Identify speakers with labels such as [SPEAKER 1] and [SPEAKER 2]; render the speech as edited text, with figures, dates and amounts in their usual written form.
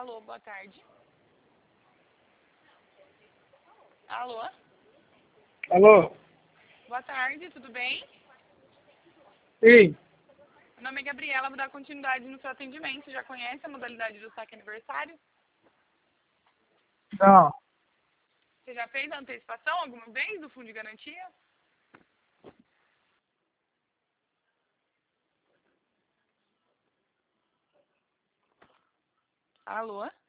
[SPEAKER 1] Alô, boa tarde. Alô?
[SPEAKER 2] Alô?
[SPEAKER 1] Boa tarde, tudo bem?
[SPEAKER 2] Sim.
[SPEAKER 1] Meu nome é Gabriela, vou dar continuidade no seu atendimento. Você já conhece a modalidade do saque aniversário?
[SPEAKER 2] Não.
[SPEAKER 1] Você já fez a antecipação alguma vez do fundo de garantia? Alô?